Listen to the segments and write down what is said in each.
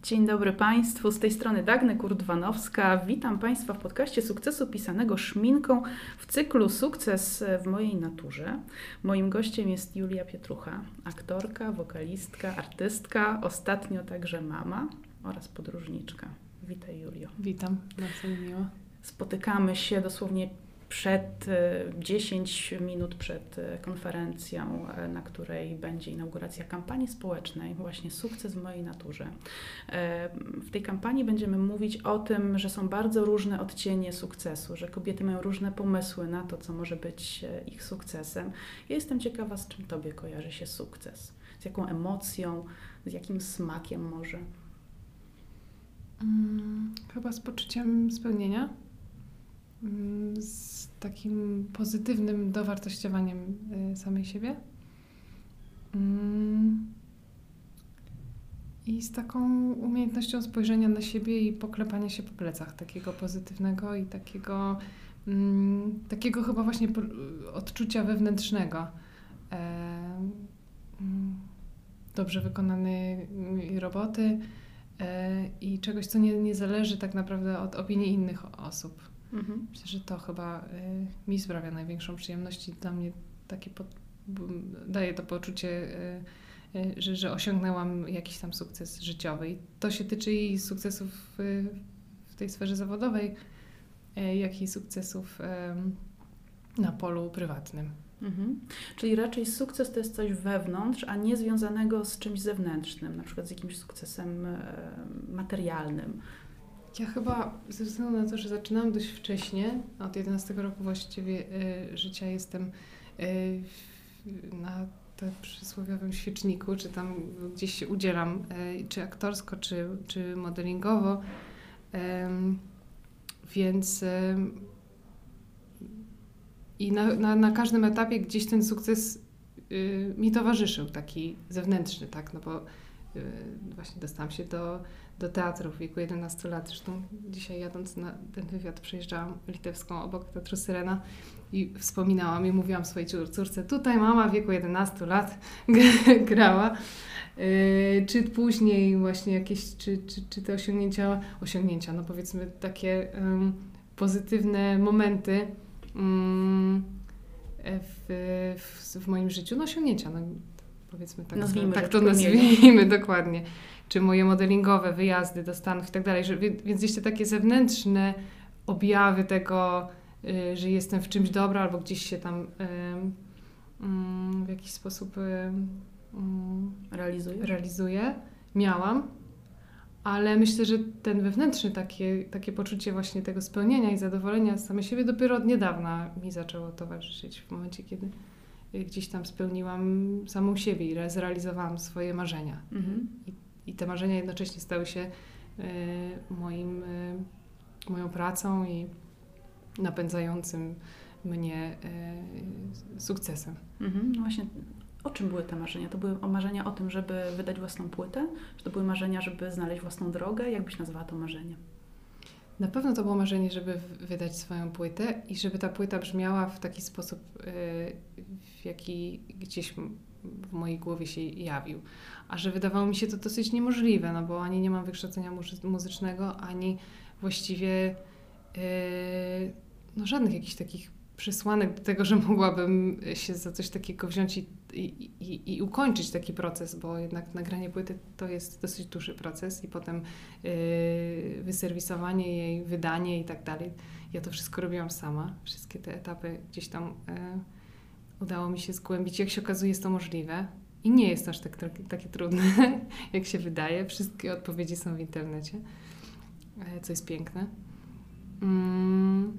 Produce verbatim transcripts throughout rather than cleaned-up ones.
Dzień dobry Państwu, z tej strony Dagny Kurt-Wanowska. Witam Państwa w podcaście Sukcesu pisanego szminką w cyklu Sukces w mojej naturze. Moim gościem jest Julia Pietrucha, aktorka, wokalistka, artystka, ostatnio także mama oraz podróżniczka. Witaj, Julio. Witam, bardzo mi miło. Spotykamy się dosłownie przed, dziesięć minut przed konferencją, na której będzie inauguracja kampanii społecznej, właśnie Sukces w mojej naturze. W tej kampanii będziemy mówić o tym, że są bardzo różne odcienie sukcesu, że kobiety mają różne pomysły na to, co może być ich sukcesem. Ja jestem ciekawa, z czym Tobie kojarzy się sukces? Z jaką emocją, z jakim smakiem może? Hmm, chyba z poczuciem spełnienia. Z takim pozytywnym dowartościowaniem samej siebie i z taką umiejętnością spojrzenia na siebie i poklepania się po plecach, takiego pozytywnego i takiego, takiego chyba właśnie odczucia wewnętrznego. Dobrze wykonanej roboty i czegoś, co nie, nie zależy tak naprawdę od opinii innych osób. Mhm. Myślę, że to chyba y, mi sprawia największą przyjemność i dla mnie takie po, daje to poczucie, y, y, że, że osiągnęłam jakiś tam sukces życiowy. I to się tyczy i sukcesów y, w tej sferze zawodowej, y, jak i sukcesów y, na polu prywatnym. Mhm. Czyli raczej sukces to jest coś wewnątrz, a nie związanego z czymś zewnętrznym, na przykład z jakimś sukcesem y, materialnym. Ja chyba ze względu na to, że zaczynałam dość wcześnie, od jedenastego roku właściwie y, życia jestem y, na tym przysłowiowym świeczniku, czy tam gdzieś się udzielam, y, czy aktorsko, czy, czy modelingowo, y, więc y, i na, na, na każdym etapie gdzieś ten sukces y, mi towarzyszył, taki zewnętrzny, tak, no bo y, właśnie dostałam się do do teatru w wieku jedenastu lat. Zresztą dzisiaj jadąc na ten wywiad przejeżdżałam Litewską obok Teatru Syrena i wspominałam i mówiłam swojej córce, tutaj mama w wieku jedenastu lat grała. Yy, czy później właśnie jakieś, czy, czy, czy te osiągnięcia, osiągnięcia, no powiedzmy takie um, pozytywne momenty um, w, w, w moim życiu, no osiągnięcia, no powiedzmy tak, nazwijmy tak to nazwijmy dokładnie. Czy moje modelingowe wyjazdy do Stanów i tak dalej, więc gdzieś te takie zewnętrzne objawy tego, y, że jestem w czymś dobra albo gdzieś się tam y, y, w jakiś sposób y, y, realizuję. realizuję, miałam, ale myślę, że ten wewnętrzny takie, takie poczucie właśnie tego spełnienia i zadowolenia z samej siebie dopiero od niedawna mi zaczęło towarzyszyć w momencie, kiedy gdzieś tam spełniłam samą siebie i zrealizowałam swoje marzenia. Mhm. I, I te marzenia jednocześnie stały się y, moim, y, moją pracą i napędzającym mnie y, sukcesem. Mhm. No właśnie, o czym były te marzenia? To były marzenia o tym, żeby wydać własną płytę? Czy to były marzenia, żeby znaleźć własną drogę? Jak byś nazwała to marzenie? Na pewno to było marzenie, żeby wydać swoją płytę i żeby ta płyta brzmiała w taki sposób, y, w jaki gdzieś w mojej głowie się jawił. A że wydawało mi się to dosyć niemożliwe, no bo ani nie mam wykształcenia muzycznego, ani właściwie yy, no żadnych jakichś takich przesłanek do tego, że mogłabym się za coś takiego wziąć i, i, i, i ukończyć taki proces, bo jednak nagranie płyty to jest dosyć dłuższy proces i potem yy, wyserwisowanie jej, wydanie i tak dalej. Ja to wszystko robiłam sama. Wszystkie te etapy gdzieś tam yy, udało mi się zgłębić. Jak się okazuje, jest to możliwe. I nie jest aż tak, tak, takie trudne, jak się wydaje. Wszystkie odpowiedzi są w internecie, co jest piękne. Mm.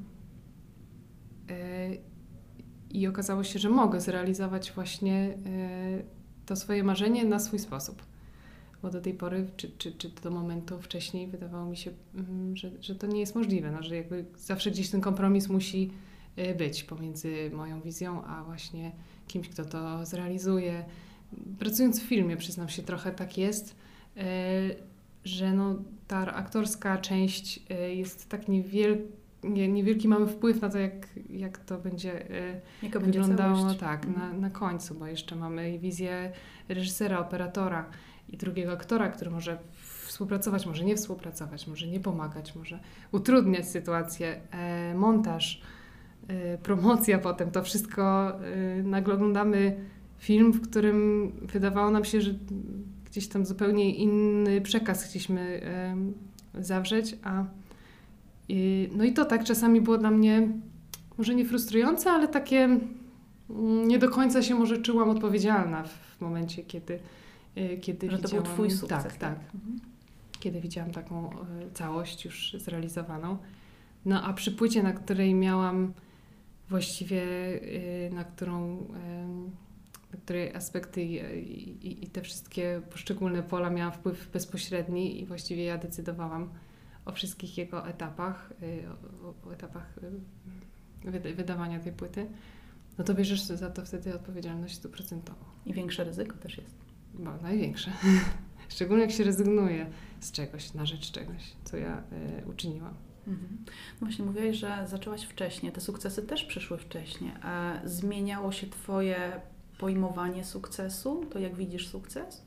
I okazało się, że mogę zrealizować właśnie to swoje marzenie na swój sposób. Bo do tej pory, czy, czy, czy do momentu wcześniej wydawało mi się, że, że to nie jest możliwe. No, że jakby zawsze gdzieś ten kompromis musi być pomiędzy moją wizją, a właśnie kimś, kto to zrealizuje. Pracując w filmie, przyznam się, trochę tak jest, że no, ta aktorska część jest tak niewielka, nie, niewielki mamy wpływ na to, jak, jak to będzie Jaka wyglądało będzie tak, mhm. na, na końcu, bo jeszcze mamy wizję reżysera, operatora i drugiego aktora, który może w współpracować, może nie współpracować, może nie pomagać, może utrudniać sytuację, e, montaż, e, promocja potem, to wszystko e, nagle oglądamy film, w którym wydawało nam się, że gdzieś tam zupełnie inny przekaz chcieliśmy e, zawrzeć, a i, no i to tak czasami było dla mnie może nie frustrujące, ale takie nie do końca się może czułam odpowiedzialna w momencie, kiedy, kiedy że widziałam... to był twój sukces. Tak, tak. Mhm. Kiedy widziałam taką całość już zrealizowaną. No a przy płycie, na której miałam właściwie, na którą, na której aspekty i, i, i te wszystkie poszczególne pola miałam wpływ bezpośredni i właściwie ja decydowałam o wszystkich jego etapach, o, o etapach wydawania tej płyty, no to bierzesz za to wtedy odpowiedzialność stuprocentową. I większe ryzyko też jest. Bo największe. Szczególnie jak się rezygnuje z czegoś, na rzecz czegoś, co ja y, uczyniłam. Mhm. No właśnie mówiłaś, że zaczęłaś wcześniej, te sukcesy też przyszły wcześniej. A zmieniało się Twoje pojmowanie sukcesu? To jak widzisz sukces?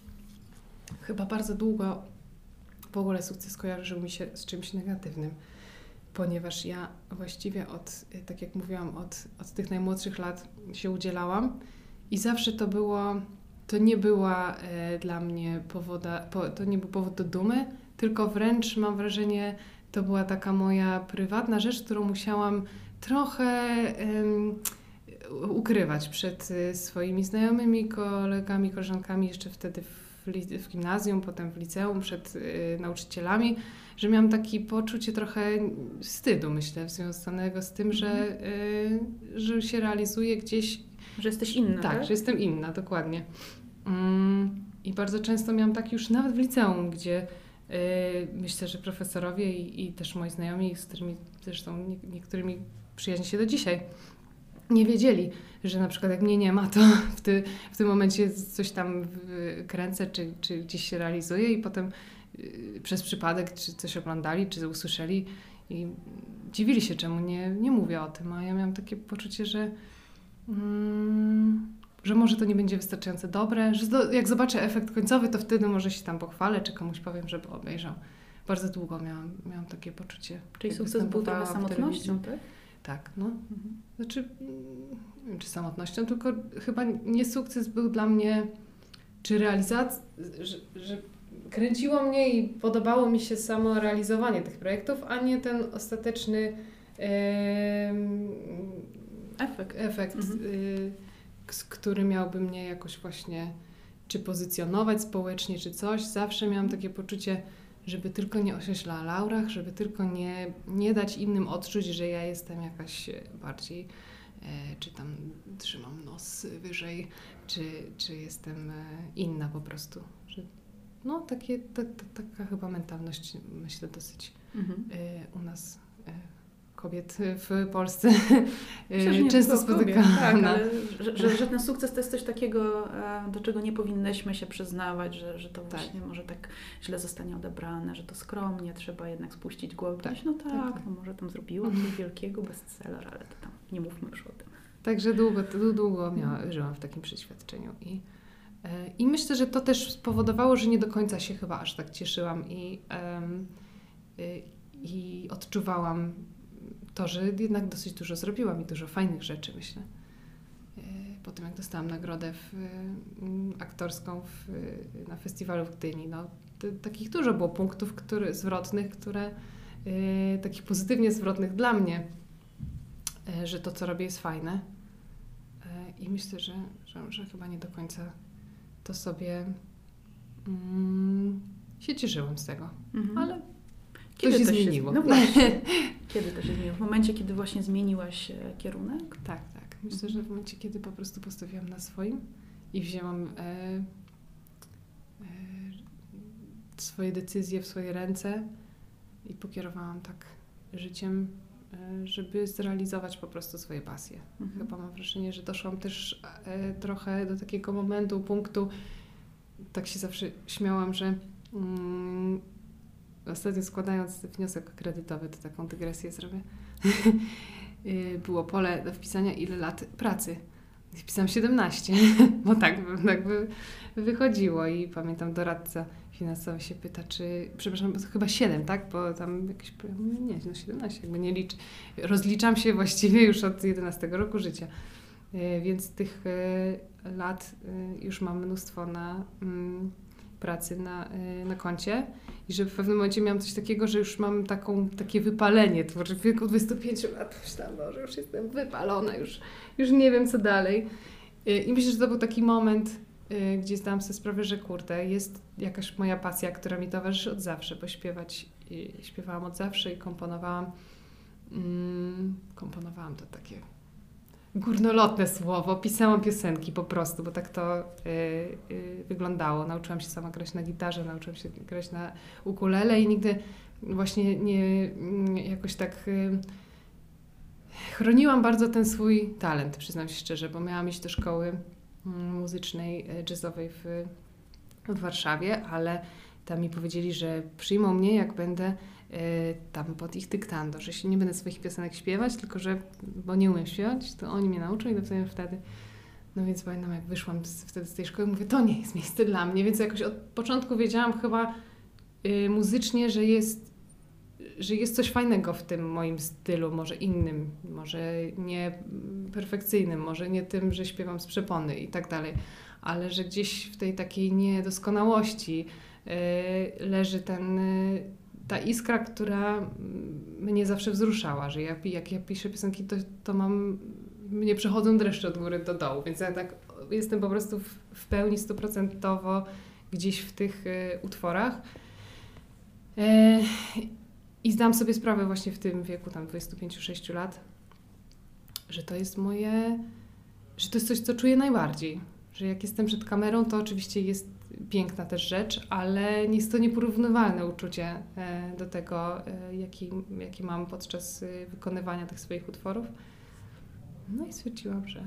Chyba bardzo długo w ogóle sukces kojarzył mi się z czymś negatywnym, ponieważ ja właściwie od, tak jak mówiłam, od, od tych najmłodszych lat się udzielałam i zawsze to było, to nie była e, dla mnie powoda, po, to nie był powód do dumy, tylko wręcz mam wrażenie, to była taka moja prywatna rzecz, którą musiałam trochę em, ukrywać przed y, swoimi znajomymi, kolegami, koleżankami, jeszcze wtedy w, li, w gimnazjum, potem w liceum, przed y, nauczycielami, że miałam takie poczucie trochę wstydu, myślę, związanego z tym, że, y, że się realizuję gdzieś. Że jesteś inna, tak? Tak, że jestem inna, dokładnie. Mm, I bardzo często miałam tak już nawet w liceum, gdzie y, myślę, że profesorowie i, i też moi znajomi, z którymi zresztą nie, niektórymi przyjaźnię się do dzisiaj, nie wiedzieli, że na przykład jak mnie nie ma, to w, ty, w tym momencie coś tam kręcę, czy, czy gdzieś się realizuję i potem y, przez przypadek czy coś oglądali, czy usłyszeli i dziwili się, czemu nie, nie mówię o tym, a ja miałam takie poczucie, że mm, że może to nie będzie wystarczająco dobre, że do, jak zobaczę efekt końcowy, to wtedy może się tam pochwalę, czy komuś powiem, żeby obejrzał. Bardzo długo miałam, miałam takie poczucie. Czyli sukces był trochę samotnością, tak? Tak, no. Mhm. Znaczy, nie wiem, czy samotnością, tylko chyba nie sukces był dla mnie, czy realizacja, że, że kręciło mnie i podobało mi się samo realizowanie tych projektów, a nie ten ostateczny e, efekt, efekt mhm. y, który miałby mnie jakoś właśnie czy pozycjonować społecznie, czy coś. Zawsze miałam takie poczucie, żeby tylko nie osiąść na laurach, żeby tylko nie, nie dać innym odczuć, że ja jestem jakaś bardziej, e, czy tam trzymam nos wyżej, czy, czy jestem e, inna po prostu. Że, no takie, ta, ta, taka chyba mentalność, myślę, dosyć mhm. e, u nas e, kobiet w Polsce Myślę, często spotykam. Tak, ale że, że, że ten sukces to jest coś takiego, do czego nie powinnyśmy się przyznawać, że, że to właśnie tak. może tak źle zostanie odebrane, że to skromnie, trzeba jednak spuścić głowę. Tak. No tak, tak, tak, no może tam zrobiła coś wielkiego bestseller, ale to tam nie mówmy już o tym. Także długo, długo miała, żyłam w takim przeświadczeniu i, i myślę, że to też spowodowało, że nie do końca się chyba aż tak cieszyłam i, um, i odczuwałam to, że jednak dosyć dużo zrobiłam i dużo fajnych rzeczy, myślę. Po tym, jak dostałam nagrodę w, aktorską w, na festiwalu w Gdyni, no, to, takich dużo było punktów które, zwrotnych, które, e, takich pozytywnie zwrotnych dla mnie, e, że to, co robię, jest fajne. E, I myślę, że, że, że chyba nie do końca to sobie mm, się cieszyłam z tego, mhm. ale Kiedy to się to zmieniło. Się, no właśnie. Kiedy to się zmieniło? W momencie, kiedy właśnie zmieniłaś kierunek? Tak, tak. Myślę, że w momencie, kiedy po prostu postawiłam na swoim i wzięłam e, e, swoje decyzje w swoje ręce i pokierowałam tak życiem, e, żeby zrealizować po prostu swoje pasje. Mhm. Chyba mam wrażenie, że doszłam też e, trochę do takiego momentu, punktu, tak się zawsze śmiałam, że mm, ostatnio składając wniosek kredytowy, to taką dygresję zrobię, było pole do wpisania ile lat pracy. Wpisałam siedemnaście, bo tak by, tak by wychodziło i pamiętam doradca finansowy się pyta, czy, przepraszam, chyba siedem, tak? Bo tam jakieś, nie, no siedemnaście, jakby nie liczę. Rozliczam się właściwie już od jedenastego roku życia. Więc tych lat już mam mnóstwo na pracy na, na koncie i że w pewnym momencie miałam coś takiego, że już mam taką, takie wypalenie. To w wieku dwudziestu pięciu lat myślałam, że już jestem wypalona, już, już nie wiem co dalej. I myślę, że to był taki moment, gdzie zdałam sobie sprawę, że kurde, jest jakaś moja pasja, która mi towarzyszy od zawsze, bo śpiewać śpiewałam od zawsze i komponowałam. Mm, komponowałam to takie górnolotne słowo, pisałam piosenki po prostu, bo tak to y, y, wyglądało. Nauczyłam się sama grać na gitarze, nauczyłam się grać na ukulele i nigdy właśnie nie jakoś tak y, chroniłam bardzo ten swój talent, przyznam się szczerze, bo miałam iść do szkoły y, muzycznej, y, jazzowej w, w Warszawie, ale tam mi powiedzieli, że przyjmą mnie, jak będę tam pod ich dyktando, że się nie będę swoich piosenek śpiewać, tylko że, bo nie umiem śpiewać, to oni mnie nauczą i dopiero wtedy, no więc pamiętam, jak wyszłam z, wtedy z tej szkoły, mówię, to nie jest miejsce dla mnie, więc jakoś od początku wiedziałam chyba y, muzycznie, że jest, że jest coś fajnego w tym moim stylu, może innym, może nie perfekcyjnym, może nie tym, że śpiewam z przepony i tak dalej, ale że gdzieś w tej takiej niedoskonałości y, leży ten y, ta iskra, która mnie zawsze wzruszała, że ja, jak ja piszę piosenki, to, to mam, mnie przechodzą dreszcze od góry do dołu, więc ja tak jestem po prostu w, w pełni stuprocentowo gdzieś w tych y, utworach. E, I zdałam sobie sprawę właśnie w tym wieku, tam dwudziestu pięciu sześciu lat, że to jest moje, że to jest coś, co czuję najbardziej, że jak jestem przed kamerą, to oczywiście jest piękna też rzecz, ale jest to nieporównywalne uczucie do tego, jaki, jaki mam podczas wykonywania tych swoich utworów. No i stwierdziłam, że,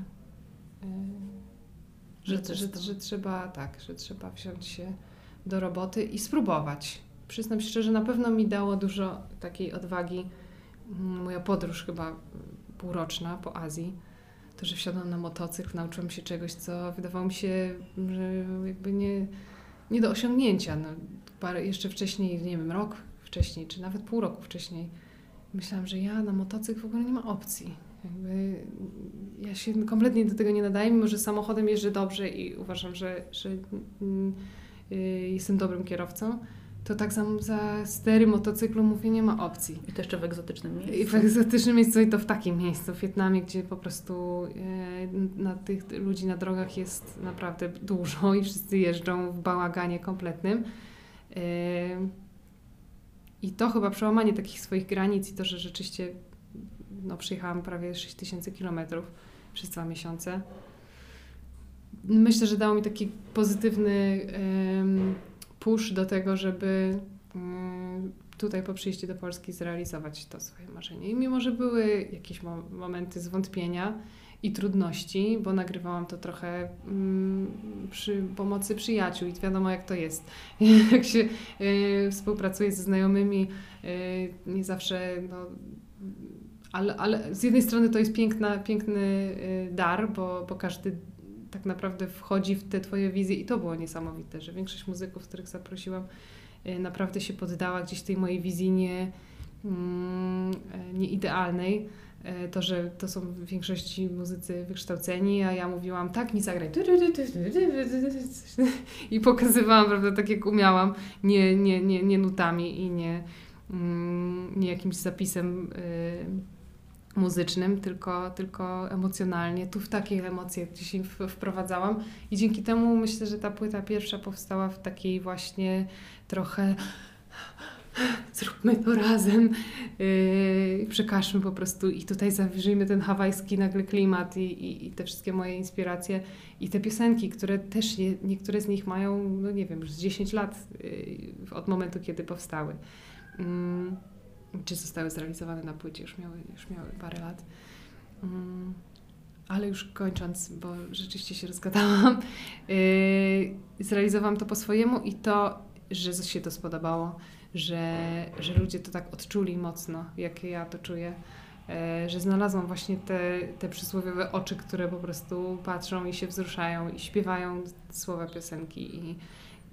że, że, że, że trzeba tak, że trzeba wziąć się do roboty i spróbować. Przyznam się szczerze, na pewno mi dało dużo takiej odwagi moja podróż chyba półroczna po Azji. To, że wsiadłam na motocykl, nauczyłam się czegoś, co wydawało mi się, że jakby nie, nie do osiągnięcia. No, parę, jeszcze wcześniej, nie wiem, rok wcześniej, czy nawet pół roku wcześniej, myślałam, że ja na motocykl w ogóle nie ma opcji. Jakby ja się kompletnie do tego nie nadaję, mimo że samochodem jeżdżę dobrze i uważam, że, że yy, jestem dobrym kierowcą. To tak za, za stery motocyklu mówię, nie ma opcji. I to jeszcze w egzotycznym miejscu. I w egzotycznym miejscu i to w takim miejscu, w Wietnamie, gdzie po prostu e, na tych ludzi na drogach jest naprawdę dużo i wszyscy jeżdżą w bałaganie kompletnym. E, I to chyba przełamanie takich swoich granic i to, że rzeczywiście no, przyjechałam prawie sześć tysięcy kilometrów przez dwa miesiące. Myślę, że dało mi taki pozytywny e, push do tego, żeby tutaj po przyjściu do Polski zrealizować to swoje marzenie. I mimo, że były jakieś mo- momenty zwątpienia i trudności, bo nagrywałam to trochę mm, przy pomocy przyjaciół i wiadomo jak to jest. Jak się y, współpracuje ze znajomymi, y, nie zawsze, no, ale, ale z jednej strony to jest piękna, piękny y, dar, bo, bo każdy tak naprawdę wchodzi w te twoje wizje i to było niesamowite, że większość muzyków, których zaprosiłam, naprawdę się poddała gdzieś tej mojej wizji nie, nie idealnej. To, że to są w większości muzycy wykształceni, a ja mówiłam, tak mi zagraj. I pokazywałam, prawda, tak jak umiałam, nie, nie, nie, nie nutami i nie, nie jakimś zapisem muzycznym, tylko, tylko emocjonalnie. Tu w takie emocje dzisiaj wprowadzałam i dzięki temu myślę, że ta płyta pierwsza powstała w takiej właśnie trochę zróbmy to razem, yy, przekażmy po prostu i tutaj zawierzyjmy ten hawajski nagle klimat i, i, i te wszystkie moje inspiracje i te piosenki, które też nie, niektóre z nich mają, no nie wiem, już z dziesięć lat yy, od momentu, kiedy powstały. Yy. Czy zostały zrealizowane na płycie, już miały, już miały parę lat. Um, ale już kończąc, bo rzeczywiście się rozgadałam, yy, zrealizowałam to po swojemu i to, że się to spodobało, że, że ludzie to tak odczuli mocno, jak ja to czuję, yy, że znalazłam właśnie te, te przysłowiowe oczy, które po prostu patrzą i się wzruszają i śpiewają słowa piosenki i,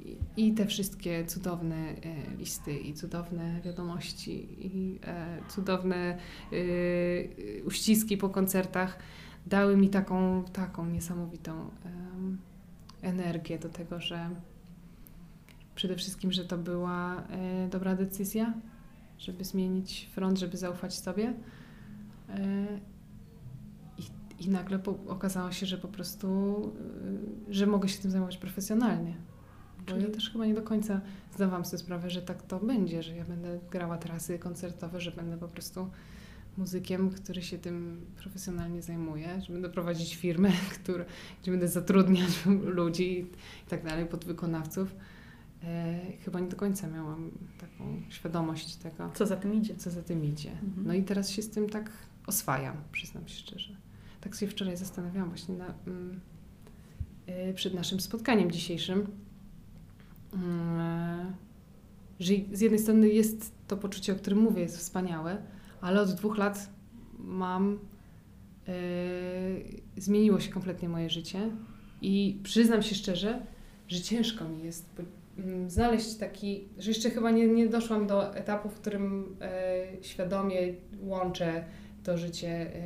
i, i te wszystkie cudowne e, listy i cudowne wiadomości i e, cudowne e, uściski po koncertach dały mi taką, taką niesamowitą e, energię do tego, że przede wszystkim, że to była e, dobra decyzja, żeby zmienić front, żeby zaufać sobie. E, i, I nagle po, okazało się, że po prostu, e, że mogę się tym zajmować profesjonalnie. Bo Czyli... ja też chyba nie do końca zdawałam sobie sprawę, że tak to będzie, że ja będę grała trasy koncertowe, że będę po prostu muzykiem, który się tym profesjonalnie zajmuje, że będę prowadzić firmę, który, gdzie będę zatrudniać ludzi i tak dalej, podwykonawców. E, chyba nie do końca miałam taką świadomość tego, co za tym idzie. Co za tym idzie. Mhm. No i teraz się z tym tak oswajam, przyznam się szczerze. Tak sobie wczoraj zastanawiałam właśnie na, mm, y, przed naszym spotkaniem dzisiejszym, y, że z jednej strony jest to poczucie, o którym mówię, jest wspaniałe, ale od dwóch lat mam, y, zmieniło się kompletnie moje życie i przyznam się szczerze, że ciężko mi jest znaleźć taki, że jeszcze chyba nie, nie doszłam do etapu, w którym e, świadomie łączę to życie e,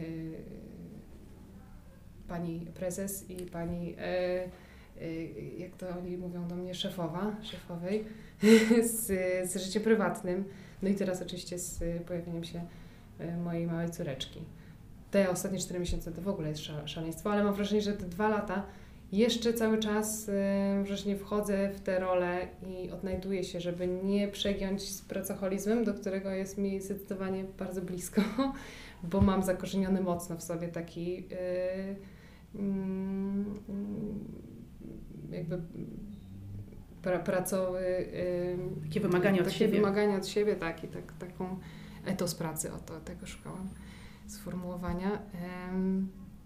pani prezes i pani, e, e, jak to oni mówią do mnie, szefowa, szefowej, z, z życiem prywatnym. No i teraz oczywiście z pojawieniem się e, mojej małej córeczki. Te ostatnie cztery miesiące to w ogóle jest szaleństwo, ale mam wrażenie, że te dwa lata jeszcze cały czas wreszcie nie wchodzę w tę rolę i odnajduję się, żeby nie przegiąć z pracoholizmem, do którego jest mi zdecydowanie bardzo blisko, bo mam zakorzeniony mocno w sobie taki yy, yy, jakby pra, pracowy... Yy, takie wymagania od siebie. wymagania od siebie, tak, i tak, taką etos pracy, o to, tego szukałam sformułowania. Yy.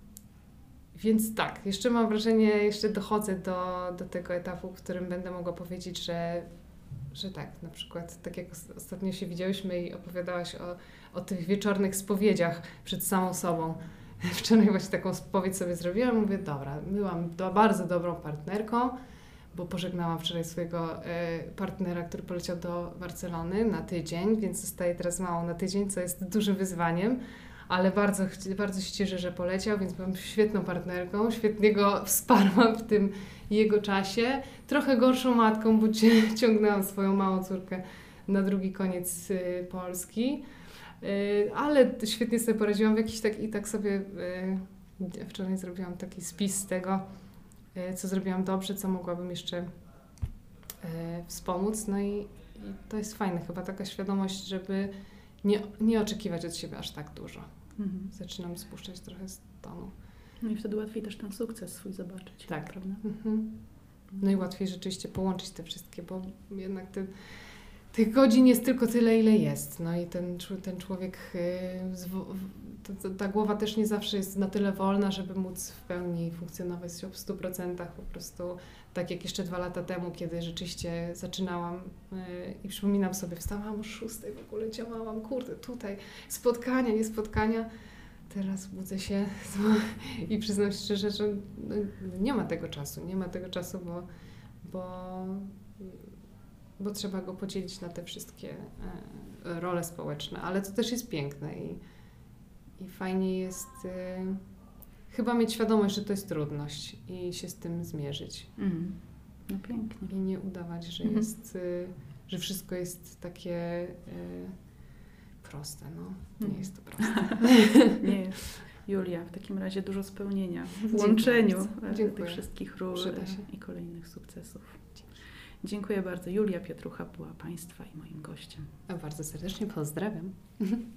Więc tak, jeszcze mam wrażenie, jeszcze dochodzę do, do tego etapu, w którym będę mogła powiedzieć, że, że tak, na przykład tak jak ostatnio się widziałyśmy i opowiadałaś o, o tych wieczornych spowiedziach przed samą sobą. Wczoraj właśnie taką spowiedź sobie zrobiłam, mówię, dobra, byłam do, bardzo dobrą partnerką, bo pożegnałam wczoraj swojego e, partnera, który poleciał do Barcelony na tydzień, więc zostaje teraz mało na tydzień, co jest dużym wyzwaniem. Ale bardzo, bardzo się cieszę, że poleciał, więc byłam świetną partnerką, świetnie go wsparłam w tym jego czasie. Trochę gorszą matką, bo ciągnęłam swoją małą córkę na drugi koniec y, Polski, y, ale świetnie sobie poradziłam w jakiś tak i tak sobie y, wczoraj zrobiłam taki spis z tego, y, co zrobiłam dobrze, co mogłabym jeszcze y, wspomóc. No i, i to jest fajne, chyba taka świadomość, żeby nie, nie oczekiwać od siebie aż tak dużo. Mhm. Zaczynam spuszczać trochę z tonu. No i wtedy łatwiej też ten sukces swój zobaczyć. Tak. Prawda? Mhm. No i łatwiej rzeczywiście połączyć te wszystkie, bo jednak te, tych godzin jest tylko tyle, ile jest. No i ten, ten człowiek, ta, ta głowa też nie zawsze jest na tyle wolna, żeby móc w pełni funkcjonować w stu procentach. Po prostu tak jak jeszcze dwa lata temu, kiedy rzeczywiście zaczynałam yy, i przypominam sobie, wstałam o szóstej, w ogóle działałam, kurde, tutaj spotkania, nie spotkania. Teraz budzę się i przyznam szczerze, że no, nie ma tego czasu, nie ma tego czasu, bo, bo, bo trzeba go podzielić na te wszystkie e, role społeczne, ale to też jest piękne i, i fajnie jest e, chyba mieć świadomość, że to jest trudność i się z tym zmierzyć. Mm. No pięknie. I nie udawać, że mm. jest, e, że wszystko jest takie e, proste, no. Nie mm. jest to proste. Nie jest. Julia, w takim razie dużo spełnienia w łączeniu tych wszystkich ról i kolejnych sukcesów. Dzięki. Dziękuję bardzo. Julia Pietrucha była Państwa i moim gościem. Bardzo serdecznie pozdrawiam.